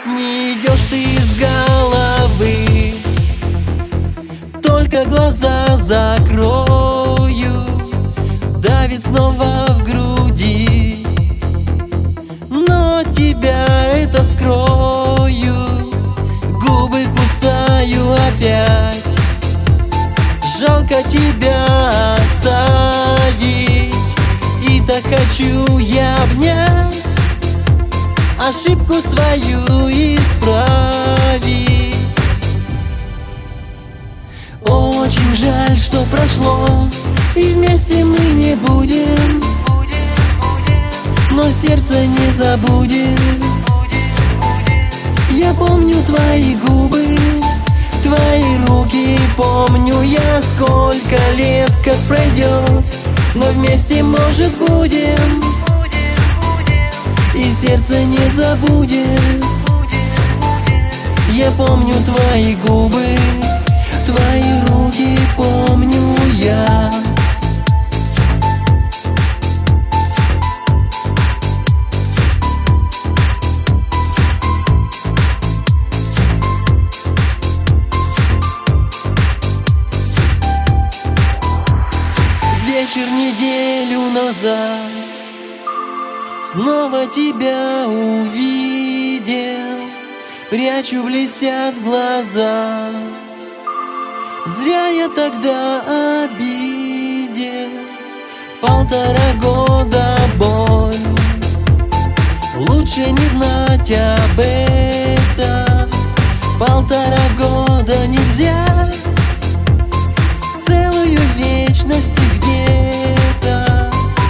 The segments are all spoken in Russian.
Не идешь ты из головы, только глаза закрою, давит снова в груди, но тебя это скрою. Губы кусаю опять, жалко тебя оставить, и так хочу я обнять, ошибку свою исправить. Очень жаль, что прошло, и вместе мы не будем, но сердце не забудет. Я помню твои губы, твои руки, помню я, сколько лет как пройдет, но вместе, может, будем, и сердце не забудет. Я помню твои губы, твои руки, помню я. Вечер неделю назад снова тебя увидел, прячу, блестят глаза. Зря я тогда обидел. 1,5 года боль, лучше не знать об этом. 1,5 года нельзя, целую вечность где-то.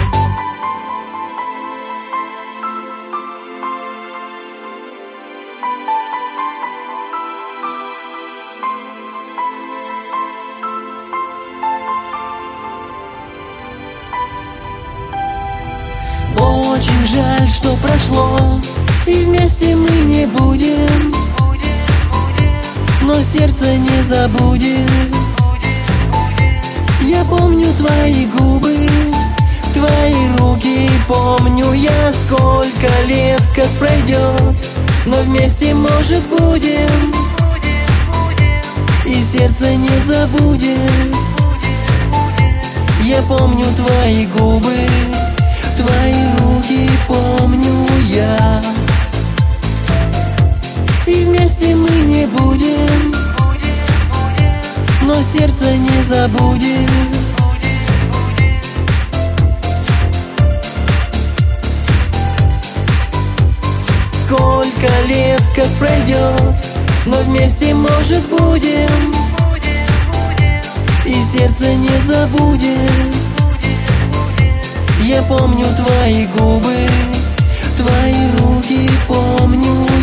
Очень жаль, что прошло, и вместе мы не будем, но сердце не забудет. Я помню твои губы, твои руки, помню я, сколько лет как пройдет, но вместе, может, будем, и сердце не забудет. Я помню твои губы, твои руки, помню я, и вместе мы не будем, но сердце не забудет. Сколько лет как пройдет, но вместе, может, будем, и сердце не забудет. Я помню твои губы, твои руки, помню